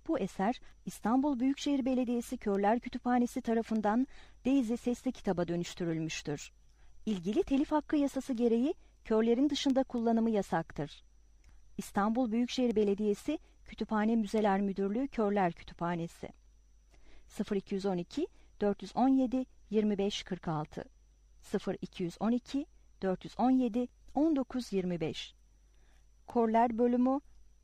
Bu eser İstanbul Büyükşehir Belediyesi Körler Kütüphanesi tarafından Daisy sesli kitaba dönüştürülmüştür. İlgili telif hakkı yasası gereği körlerin dışında kullanımı yasaktır. İstanbul Büyükşehir Belediyesi Kütüphane Müzeler Müdürlüğü Körler Kütüphanesi 0212 417 2546 0212 417 1925 Körler bölümü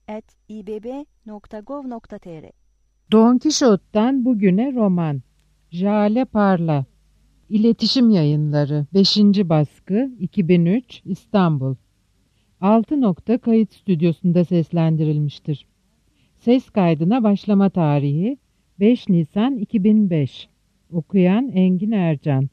@ibb.gov.tr Don Kişot'tan bugüne roman. Jale Parla. İletişim Yayınları 5. baskı 2003 İstanbul. 6 nokta kayıt stüdyosunda seslendirilmiştir. Ses kaydına başlama tarihi 5 Nisan 2005. Okuyan Engin Ercan.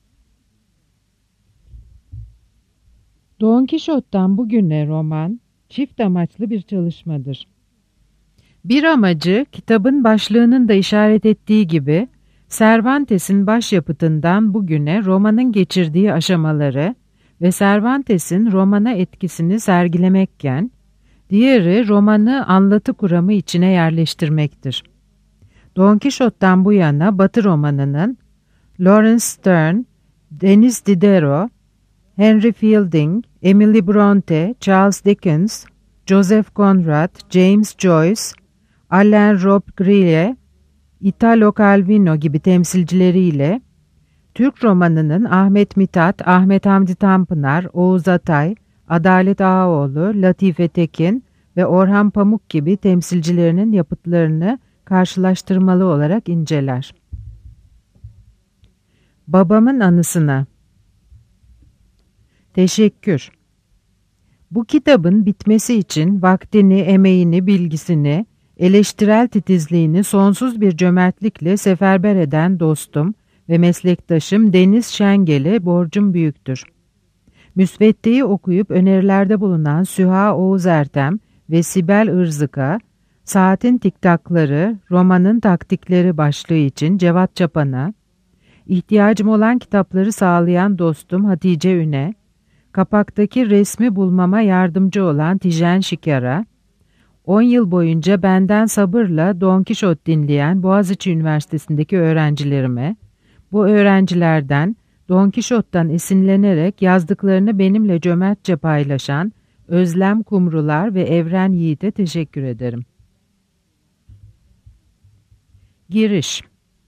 Don Kişot'tan bugüne roman, çift amaçlı bir çalışmadır. Bir amacı, kitabın başlığının da işaret ettiği gibi, Cervantes'in başyapıtından bugüne romanın geçirdiği aşamaları ve Cervantes'in romana etkisini sergilemekken, diğeri romanı anlatı kuramı içine yerleştirmektir. Don Kişot'tan bu yana Batı romanının Lawrence Sterne, Denis Diderot, Henry Fielding, Emily Bronte, Charles Dickens, Joseph Conrad, James Joyce, Alain Robbe-Grillet, Italo Calvino gibi temsilcileriyle Türk romanının Ahmet Mithat, Ahmet Hamdi Tanpınar, Oğuz Atay, Adalet Ağaoğlu, Latife Tekin ve Orhan Pamuk gibi temsilcilerinin yapıtlarını karşılaştırmalı olarak inceler. Babamın anısına. Teşekkür. Bu kitabın bitmesi için vaktini, emeğini, bilgisini, eleştirel titizliğini sonsuz bir cömertlikle seferber eden dostum ve meslektaşım Deniz Şengel'e borcum büyüktür. Müsvedde'yi okuyup önerilerde bulunan Süha Oğuz Ertem ve Sibel Irzık'a, Saatin Tiktakları, Romanın Taktikleri başlığı için Cevat Çapan'a, ihtiyacım olan kitapları sağlayan dostum Hatice Üne, kapaktaki resmi bulmama yardımcı olan Tijen Şikar'a, 10 yıl boyunca benden sabırla Don Kişot dinleyen Boğaziçi Üniversitesi'ndeki öğrencilerime, bu öğrencilerden Don Kişot'tan esinlenerek yazdıklarını benimle cömertçe paylaşan Özlem Kumrular ve Evren Yiğit'e teşekkür ederim. Giriş.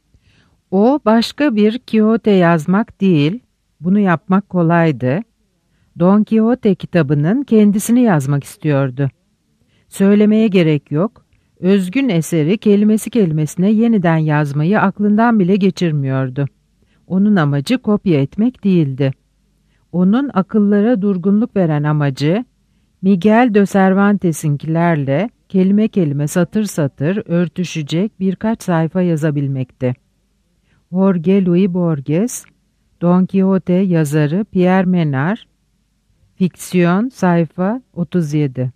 O başka bir Quixote yazmak değil, bunu yapmak kolaydı. Don Quixote kitabının kendisini yazmak istiyordu. Söylemeye gerek yok, özgün eseri kelimesi kelimesine yeniden yazmayı aklından bile geçirmiyordu. Onun amacı kopya etmek değildi. Onun akıllara durgunluk veren amacı, Miguel de Cervantes'inkilerle kelime kelime satır satır örtüşecek birkaç sayfa yazabilmekti. Jorge Luis Borges, Don Quixote yazarı Pierre Menard, Fiksiyon sayfa 37.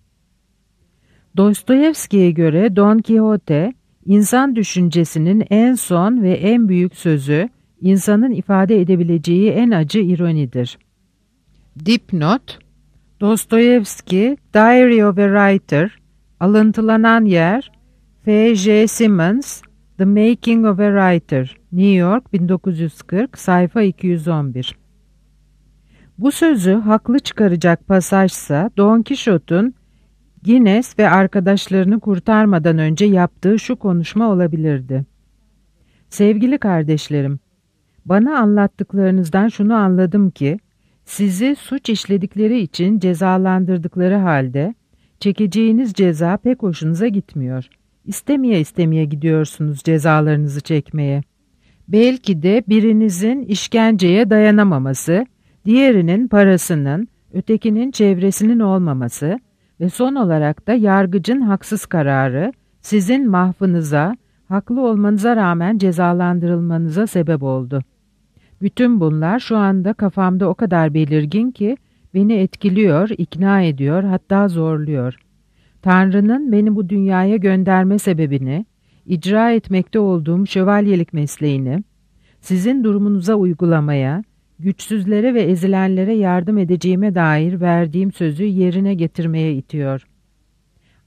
Dostoyevski'ye göre Don Quixote, insan düşüncesinin en son ve en büyük sözü, insanın ifade edebileceği en acı ironidir. Dipnot, Dostoyevski, Diary of a Writer, alıntılanan yer, F.J. Simmons, The Making of a Writer, New York 1940, sayfa 211. Bu sözü haklı çıkaracak pasajsa Don Kişot'un Guinness ve arkadaşlarını kurtarmadan önce yaptığı şu konuşma olabilirdi. Sevgili kardeşlerim, bana anlattıklarınızdan şunu anladım ki, sizi suç işledikleri için cezalandırdıkları halde, çekeceğiniz ceza pek hoşunuza gitmiyor. İstemeye istemeye gidiyorsunuz cezalarınızı çekmeye. Belki de birinizin işkenceye dayanamaması, diğerinin parasının, ötekinin çevresinin olmaması ve son olarak da yargıcın haksız kararı sizin mahvınıza, haklı olmanıza rağmen cezalandırılmanıza sebep oldu. Bütün bunlar şu anda kafamda o kadar belirgin ki beni etkiliyor, ikna ediyor, hatta zorluyor. Tanrı'nın beni bu dünyaya gönderme sebebini, icra etmekte olduğum şövalyelik mesleğini, sizin durumunuza uygulamaya, güçsüzlere ve ezilenlere yardım edeceğime dair verdiğim sözü yerine getirmeye itiyor.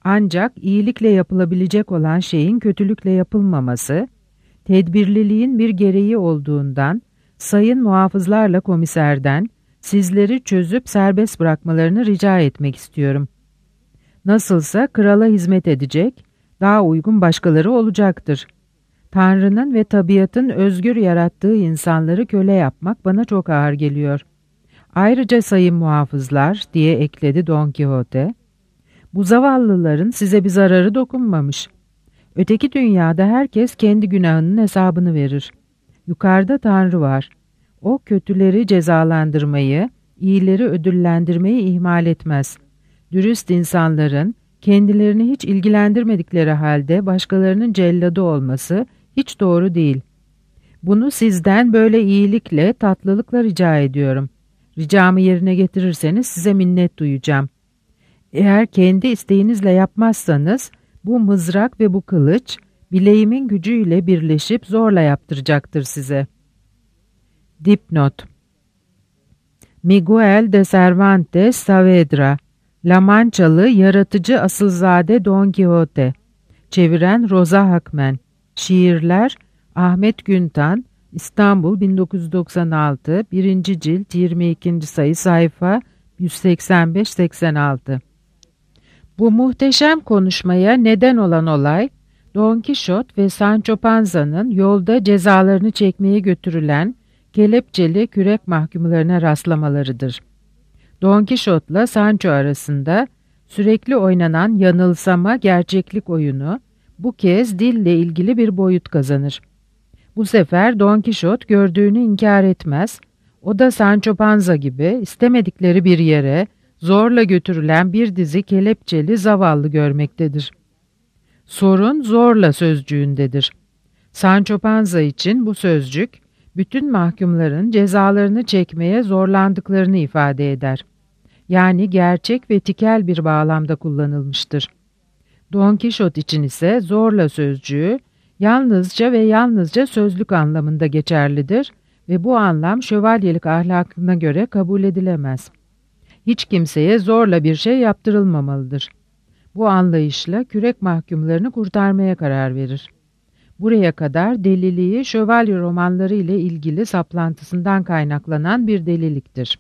Ancak iyilikle yapılabilecek olan şeyin kötülükle yapılmaması, tedbirliliğin bir gereği olduğundan, sayın muhafızlarla komiserden sizleri çözüp serbest bırakmalarını rica etmek istiyorum. Nasılsa krala hizmet edecek, daha uygun başkaları olacaktır. Tanrı'nın ve tabiatın özgür yarattığı insanları köle yapmak bana çok ağır geliyor. Ayrıca sayın muhafızlar, diye ekledi Don Quixote, bu zavallıların size bir zararı dokunmamış. Öteki dünyada herkes kendi günahının hesabını verir. Yukarıda Tanrı var. O kötüleri cezalandırmayı, iyileri ödüllendirmeyi ihmal etmez. Dürüst insanların kendilerini hiç ilgilendirmedikleri halde başkalarının celladı olması hiç doğru değil. Bunu sizden böyle iyilikle, tatlılıkla rica ediyorum. Ricamı yerine getirirseniz size minnet duyacağım. Eğer kendi isteğinizle yapmazsanız bu mızrak ve bu kılıç bileğimin gücüyle birleşip zorla yaptıracaktır size. Dipnot: Miguel de Cervantes Saavedra, La Manchalı yaratıcı asılzade Don Quixote. Çeviren Rosa Hakmen. Şiirler Ahmet Güntan, İstanbul 1996, 1. cilt 22. sayı, sayfa 185-86. Bu muhteşem konuşmaya neden olan olay, Don Kişot ve Sancho Panza'nın yolda cezalarını çekmeye götürülen kelepçeli kürek mahkumlarına rastlamalarıdır. Don Kişot'la Sancho arasında sürekli oynanan yanılsama gerçeklik oyunu bu kez dille ilgili bir boyut kazanır. Bu sefer Don Kişot gördüğünü inkar etmez, o da Sancho Panza gibi istemedikleri bir yere zorla götürülen bir dizi kelepçeli zavallı görmektedir. Sorun zorla sözcüğündedir. Sancho Panza için bu sözcük, bütün mahkumların cezalarını çekmeye zorlandıklarını ifade eder. Yani gerçek ve tikel bir bağlamda kullanılmıştır. Don Kişot için ise zorla sözcüğü, yalnızca ve yalnızca sözlük anlamında geçerlidir ve bu anlam şövalyelik ahlakına göre kabul edilemez. Hiç kimseye zorla bir şey yaptırılmamalıdır. Bu anlayışla kürek mahkumlarını kurtarmaya karar verir. Buraya kadar deliliği şövalye romanları ile ilgili saplantısından kaynaklanan bir deliliktir.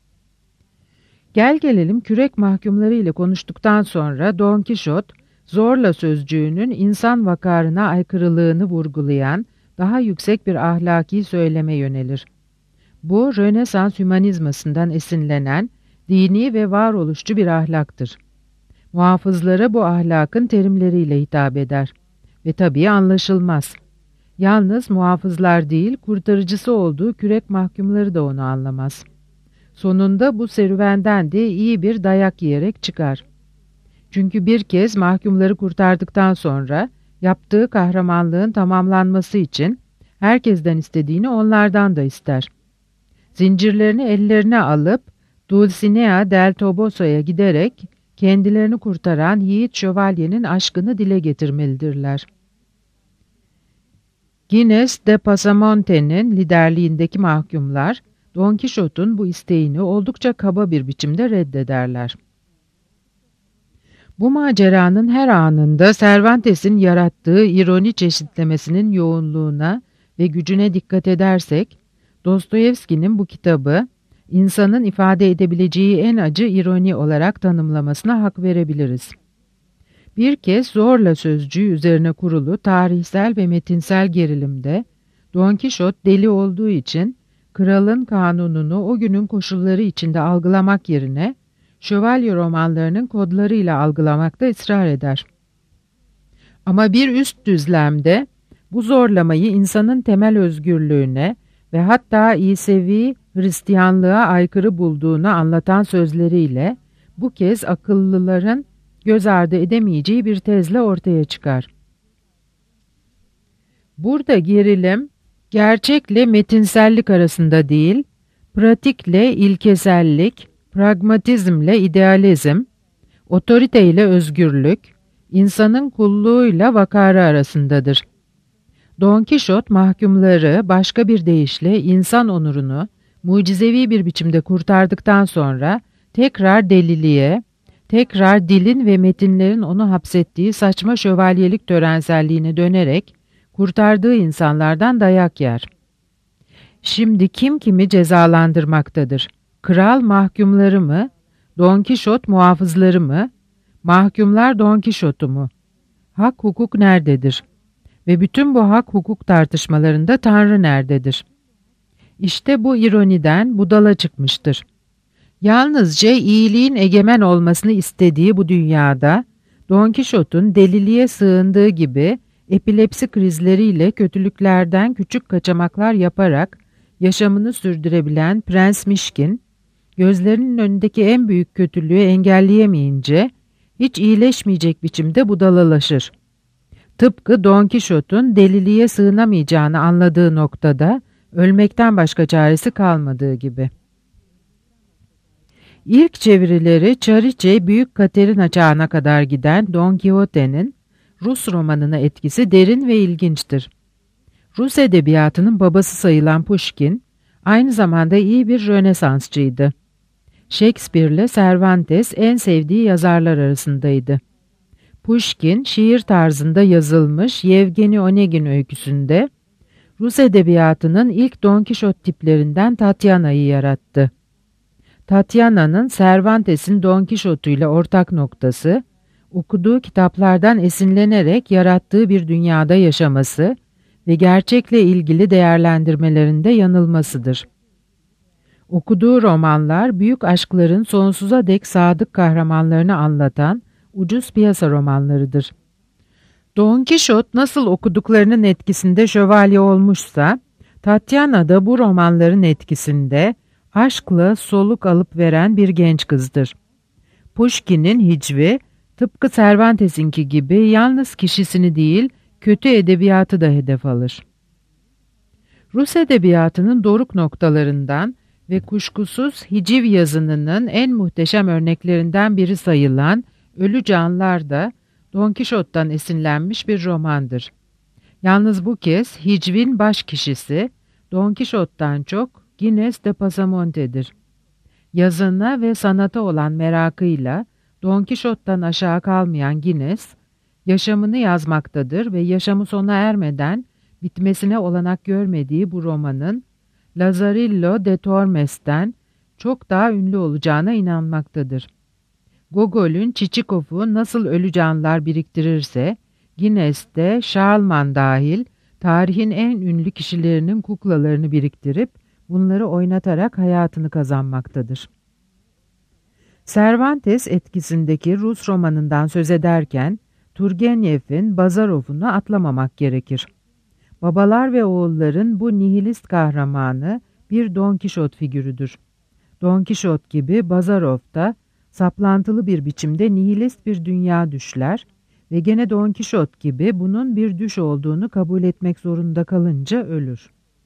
Gel gelelim kürek mahkumları ile konuştuktan sonra Don Kişot, zorla sözcüğünün insan vakarına aykırılığını vurgulayan daha yüksek bir ahlaki söyleme yönelir. Bu, Rönesans hümanizmasından esinlenen dini ve varoluşçu bir ahlaktır. Muhafızlara bu ahlakın terimleriyle hitap eder ve tabii anlaşılmaz. Yalnız muhafızlar değil, kurtarıcısı olduğu kürek mahkumları da onu anlamaz. Sonunda bu serüvenden de iyi bir dayak yiyerek çıkar. Çünkü bir kez mahkumları kurtardıktan sonra yaptığı kahramanlığın tamamlanması için herkesten istediğini onlardan da ister. Zincirlerini ellerine alıp Dulcinea del Toboso'ya giderek kendilerini kurtaran yiğit şövalyenin aşkını dile getirmelidirler. Gines de Pasamonte'nin liderliğindeki mahkumlar, Don Kişot'un bu isteğini oldukça kaba bir biçimde reddederler. Bu maceranın her anında Cervantes'in yarattığı ironi çeşitlemesinin yoğunluğuna ve gücüne dikkat edersek, Dostoyevski'nin bu kitabı, insanın ifade edebileceği en acı ironi olarak tanımlamasına hak verebiliriz. Bir kez zorla sözcüğü üzerine kurulu tarihsel ve metinsel gerilimde, Don Kişot deli olduğu için, kralın kanununu o günün koşulları içinde algılamak yerine, şövalye romanlarının kodlarıyla algılamakta ısrar eder. Ama bir üst düzlemde bu zorlamayı insanın temel özgürlüğüne ve hatta İsevi Hristiyanlığa aykırı bulduğunu anlatan sözleriyle bu kez akıllıların göz ardı edemeyeceği bir tezle ortaya çıkar. Burada gerilim, gerçekle metinsellik arasında değil, pratikle ilkesellik, pragmatizmle idealizm, otoriteyle özgürlük, insanın kulluğuyla vakarı arasındadır. Don Kişot mahkumları başka bir deyişle insan onurunu mucizevi bir biçimde kurtardıktan sonra tekrar deliliğe, tekrar dilin ve metinlerin onu hapsettiği saçma şövalyelik törenselliğine dönerek kurtardığı insanlardan dayak yer. Şimdi kim kimi cezalandırmaktadır? Kral mahkumları mı? Don Kişot muhafızları mı? Mahkumlar Don Kişot'u mu? Hak hukuk nerededir? Ve bütün bu hak hukuk tartışmalarında Tanrı nerededir? İşte bu ironiden budala çıkmıştır. Yalnızca iyiliğin egemen olmasını istediği bu dünyada, Don Kişot'un deliliğe sığındığı gibi epilepsi krizleriyle kötülüklerden küçük kaçamaklar yaparak yaşamını sürdürebilen Prens Mişkin, gözlerinin önündeki en büyük kötülüğü engelleyemeyince hiç iyileşmeyecek biçimde budalalaşır. Tıpkı Don Kişot'un deliliğe sığınamayacağını anladığı noktada ölmekten başka çaresi kalmadığı gibi. İlk çevirileri Çariçe Büyük Katerina çağına kadar giden Don Quixote'nin Rus romanına etkisi derin ve ilginçtir. Rus edebiyatının babası sayılan Pushkin, aynı zamanda iyi bir Rönesansçıydı. Shakespeare'le Cervantes en sevdiği yazarlar arasındaydı. Pushkin, şiir tarzında yazılmış Yevgeni Onegin öyküsünde, Rus edebiyatının ilk Don Kişot tiplerinden Tatyana'yı yarattı. Tatyana'nın Cervantes'in Don Kişot'uyla ortak noktası, okuduğu kitaplardan esinlenerek yarattığı bir dünyada yaşaması ve gerçekle ilgili değerlendirmelerinde yanılmasıdır. Okuduğu romanlar, büyük aşkların sonsuza dek sadık kahramanlarını anlatan ucuz piyasa romanlarıdır. Don Kişot nasıl okuduklarının etkisinde şövalye olmuşsa, Tatyana da bu romanların etkisinde aşkla soluk alıp veren bir genç kızdır. Pushkin'in hicvi, tıpkı Cervantes'inki gibi yalnız kişisini değil, kötü edebiyatı da hedef alır. Rus edebiyatının doruk noktalarından ve kuşkusuz hiciv yazınının en muhteşem örneklerinden biri sayılan Ölü Canlar da Don Kişot'tan esinlenmiş bir romandır. Yalnız bu kez hicvin baş kişisi Don Kişot'tan çok Gines de Pasamonte'dir. Yazına ve sanata olan merakıyla Don Kişot'tan aşağı kalmayan Gines, yaşamını yazmaktadır ve yaşamı sona ermeden bitmesine olanak görmediği bu romanın Lazarillo de Tormes'ten çok daha ünlü olacağına inanmaktadır. Gogol'ün Çiçikov'u nasıl ölü canlılar biriktirirse, Gines de Charlemagne dahil tarihin en ünlü kişilerinin kuklalarını biriktirip bunları oynatarak hayatını kazanmaktadır. Cervantes etkisindeki Rus romanından söz ederken Turgenev'in Bazarov'unu atlamamak gerekir. Babalar ve oğulların bu nihilist kahramanı bir Don Kişot figürüdür. Don Kişot gibi Bazarov da saplantılı bir biçimde nihilist bir dünya düşler ve gene Don Kişot gibi bunun bir düş olduğunu kabul etmek zorunda kalınca ölür.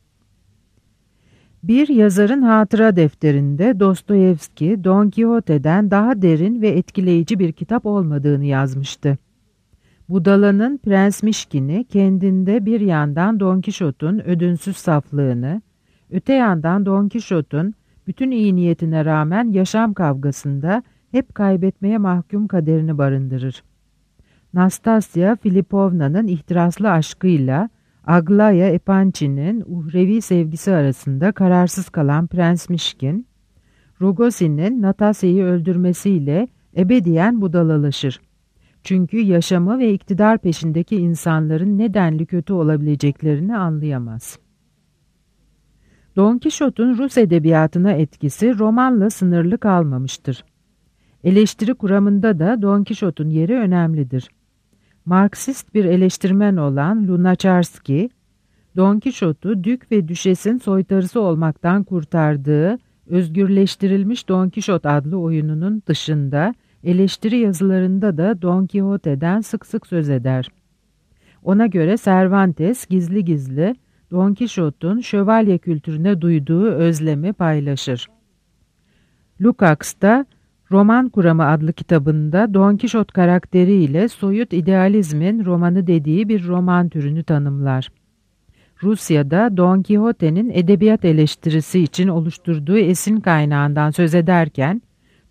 Bir yazarın hatıra defterinde Dostoyevski, Don Quixote'den daha derin ve etkileyici bir kitap olmadığını yazmıştı. Budala'nın Prens Mişkin'i kendinde bir yandan Don Kişot'un ödünsüz saflığını, öte yandan Don Kişot'un bütün iyi niyetine rağmen yaşam kavgasında hep kaybetmeye mahkum kaderini barındırır. Nastasya Filipovna'nın ihtiraslı aşkıyla Aglaya Epançi'nin uhrevi sevgisi arasında kararsız kalan Prens Mişkin, Rogozin'in Natasya'yı öldürmesiyle ebediyen budalalaşır. Çünkü yaşamı ve iktidar peşindeki insanların nedenli kötü olabileceklerini anlayamaz. Don Kişot'un Rus edebiyatına etkisi romanla sınırlı kalmamıştır. Eleştiri kuramında da Don Kişot'un yeri önemlidir. Marksist bir eleştirmen olan Lunacharsky, Don Kişot'u Dük ve Düşes'in soytarısı olmaktan kurtardığı özgürleştirilmiş Don Kişot adlı oyununun dışında eleştiri yazılarında da Don Quixote'den sık sık söz eder. Ona göre Cervantes gizli gizli Don Kişot'un şövalye kültürüne duyduğu özlemi paylaşır. Lukács da Roman Kuramı adlı kitabında Don Kişot karakteriyle soyut idealizmin romanı dediği bir roman türünü tanımlar. Rusya'da Don Quixote'nin edebiyat eleştirisi için oluşturduğu esin kaynağından söz ederken,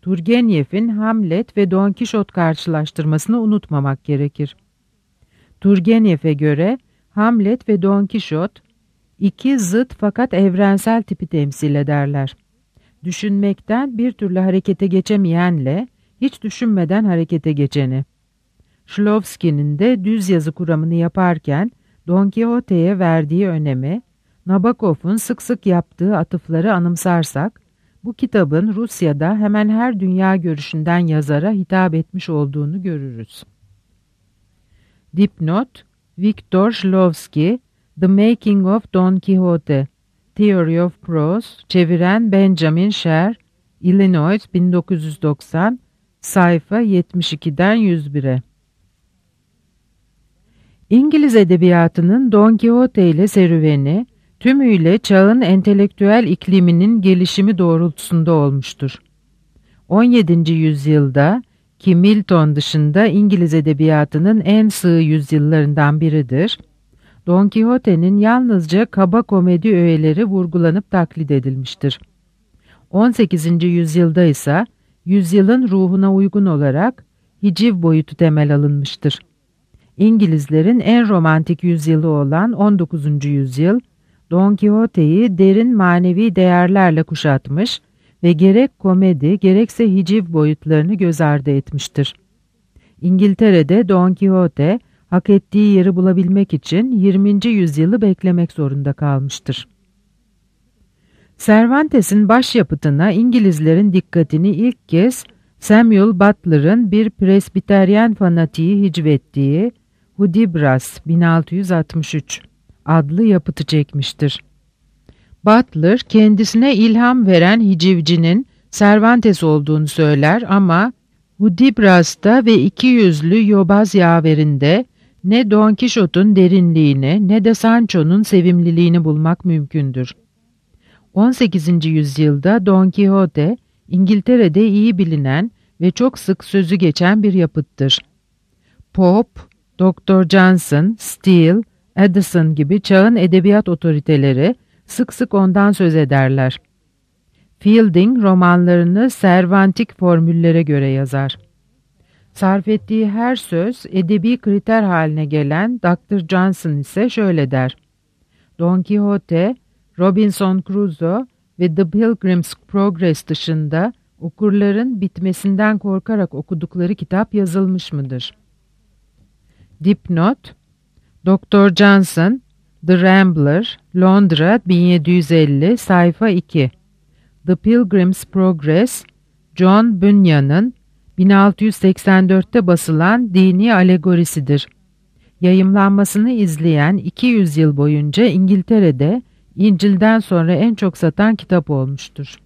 Turgenev'in Hamlet ve Don Kişot karşılaştırmasını unutmamak gerekir. Turgenev'e göre Hamlet ve Don Kişot iki zıt fakat evrensel tipi temsil ederler. Düşünmekten bir türlü harekete geçemeyenle hiç düşünmeden harekete geçeni. Shklovsky'nin de düz yazı kuramını yaparken Don Quixote'ye verdiği önemi, Nabokov'un sık sık yaptığı atıfları anımsarsak, bu kitabın Rusya'da hemen her dünya görüşünden yazara hitap etmiş olduğunu görürüz. Dipnot, Viktor Shklovsky, The Making of Don Quixote, Theory of Prose, çeviren Benjamin Sher, Illinois 1990, sayfa 72'den 101'e. İngiliz edebiyatının Don Quixote ile serüveni, tümüyle çağın entelektüel ikliminin gelişimi doğrultusunda olmuştur. 17. yüzyılda, ki Milton dışında İngiliz edebiyatının en sığ yüzyıllarından biridir, Don Quixote'nin yalnızca kaba komedi öğeleri vurgulanıp taklit edilmiştir. 18. yüzyılda ise yüzyılın ruhuna uygun olarak hiciv boyutu temel alınmıştır. İngilizlerin en romantik yüzyılı olan 19. yüzyıl, Don Quixote'yi derin manevi değerlerle kuşatmış ve gerek komedi gerekse hiciv boyutlarını göz ardı etmiştir. İngiltere'de Don Quixote, hak ettiği yeri bulabilmek için 20. yüzyılı beklemek zorunda kalmıştır. Cervantes'in başyapıtına İngilizlerin dikkatini ilk kez Samuel Butler'ın bir Presbiteryen fanatiği hicvettiği Hudibras 1663 adlı yapıtı çekmiştir. Butler kendisine ilham veren hicivcinin Cervantes olduğunu söyler ama Hudibras'ta ve ikiyüzlü yobaz yaverinde ne Don Kişot'un derinliğini ne de Sancho'nun sevimliliğini bulmak mümkündür. 18. yüzyılda Don Quixote, İngiltere'de iyi bilinen ve çok sık sözü geçen bir yapıttır. Pope, Dr. Johnson, Steele, Addison gibi çağın edebiyat otoriteleri sık sık ondan söz ederler. Fielding romanlarını Cervantik formüllere göre yazar. Sarf ettiği her söz edebi kriter haline gelen Dr. Johnson ise şöyle der: Don Quixote, Robinson Crusoe ve The Pilgrim's Progress dışında okurların bitmesinden korkarak okudukları kitap yazılmış mıdır? Dipnot, Dr. Johnson, The Rambler, Londra 1750, sayfa 2. The Pilgrim's Progress, John Bunyan'ın 1684'te basılan dini alegorisidir. Yayımlanmasını izleyen 200 yıl boyunca İngiltere'de İncil'den sonra en çok satan kitap olmuştur.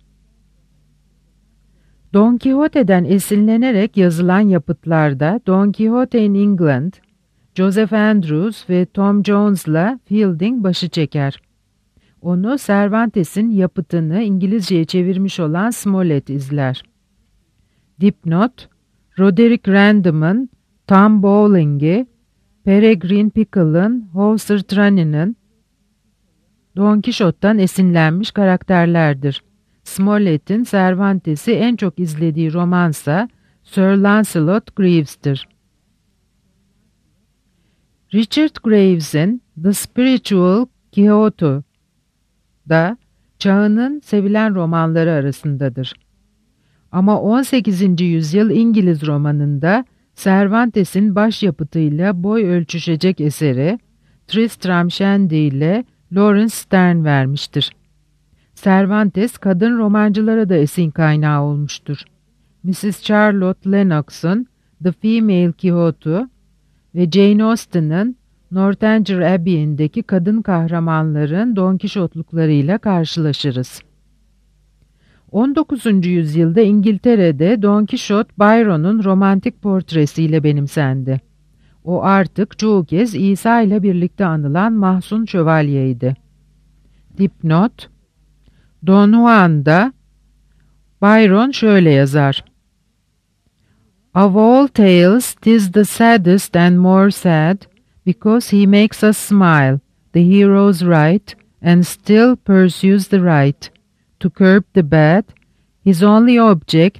Don Quixote'den esinlenerek yazılan yapıtlarda Don Quixote in England, Joseph Andrews ve Tom Jones'la Fielding başı çeker. Onu Cervantes'in yapıtını İngilizceye çevirmiş olan Smollett izler. Dipnot, Roderick Random'ın Tom Bowling'i, Peregrine Pickle'ın Hawser Trelawney'nin Don Quixote'dan esinlenmiş karakterlerdir. Smollett'in Cervantes'i en çok izlediği romansa Sir Lancelot Graves'tir. Richard Graves'in The Spiritual Quixote da çağının sevilen romanları arasındadır. Ama 18. yüzyıl İngiliz romanında Cervantes'in başyapıtıyla boy ölçüşecek eseri Tristram Shandy ile Lawrence Sterne vermiştir. Cervantes kadın romancılara da esin kaynağı olmuştur. Mrs. Charlotte Lennox'un The Female Quixote ve Jane Austen'ın Northanger Abbey'indeki kadın kahramanların Don Kişotluklarıyla karşılaşırız. 19. yüzyılda İngiltere'de Don Kişot, Byron'un romantik portresiyle benimsendi. O artık çoğu kez İsa ile birlikte anılan mahzun şövalyeydi. Dipnot, Don Juan'da Byron şöyle yazar: Of all tales, 'tis the saddest and more sad, because he makes us smile, the hero's right, and still pursues the right. To curb the bad, his only object,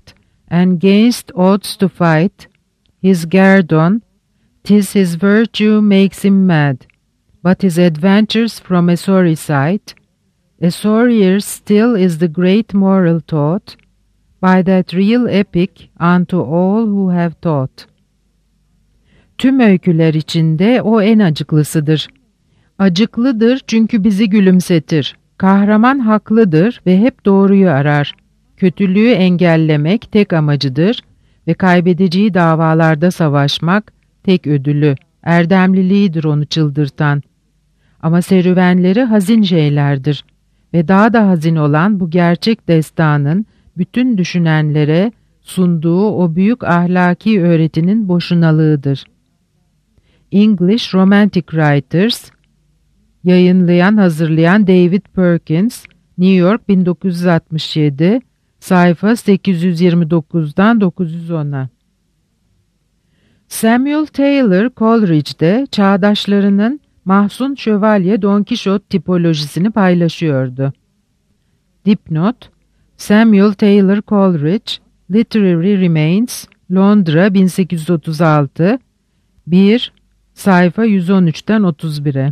and 'gainst odds to fight, his guerdon, 'tis his virtue makes him mad, but his adventures from a sorry sight, a sorrier still is the great moral taught, by that real epic unto all who have taught. Tüm öyküler içinde o en acıklısıdır. Acıklıdır çünkü bizi gülümsetir. Kahraman haklıdır ve hep doğruyu arar. Kötülüğü engellemek tek amacıdır ve kaybedeceği davalarda savaşmak tek ödülü, erdemliliğidir onu çıldırtan. Ama serüvenleri hazin şeylerdir ve daha da hazin olan bu gerçek destanın bütün düşünenlere sunduğu o büyük ahlaki öğretinin boşunalığıdır. English Romantic Writers, yayınlayan, hazırlayan David Perkins, New York 1967, sayfa 829'dan 910'a. Samuel Taylor Coleridge'de çağdaşlarının mahzun şövalye Don Quixote tipolojisini paylaşıyordu. Dipnot: Samuel Taylor Coleridge, Literary Remains, Londra 1836, 1, sayfa 113'ten 31'e.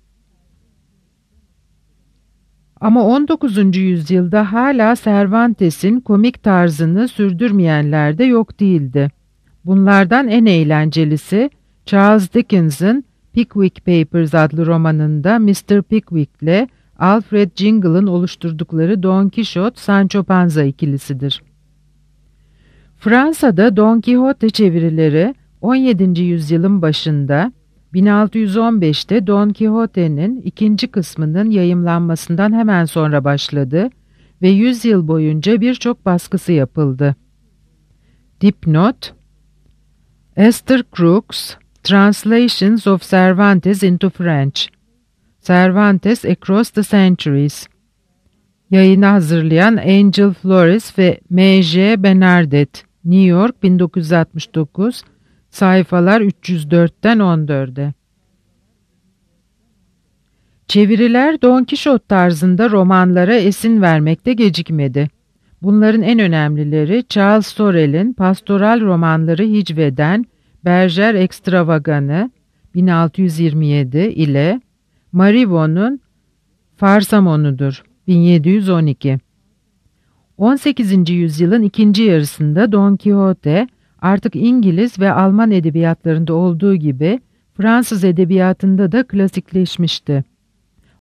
Ama 19. yüzyılda hala Cervantes'in komik tarzını sürdürmeyenler de yok değildi. Bunlardan en eğlencelisi Charles Dickens'ın Pickwick Papers adlı romanında Mr. Pickwick ile Alfred Jingle'ın oluşturdukları Don Quixote Sancho Panza ikilisidir. Fransa'da Don Quixote çevirileri 17. yüzyılın başında 1615'te Don Quixote'nin ikinci kısmının yayımlanmasından hemen sonra başladı ve 100 yıl boyunca birçok baskısı yapıldı. Dipnot: Esther Crooks, Translations of Cervantes into French, Cervantes Across the Centuries. Yayını hazırlayan Angel Flores ve M.J. Bernardet, New York 1969, sayfalar 304'ten 14'e. Çeviriler Don Quixote tarzında romanlara esin vermekte gecikmedi. Bunların en önemlileri Charles Sorel'in pastoral romanları Hicve'den Berger Extravagan'ı 1627 ile Marivaux'un Farsamon'udur 1712. 18. yüzyılın ikinci yarısında Don Quixote artık İngiliz ve Alman edebiyatlarında olduğu gibi Fransız edebiyatında da klasikleşmişti.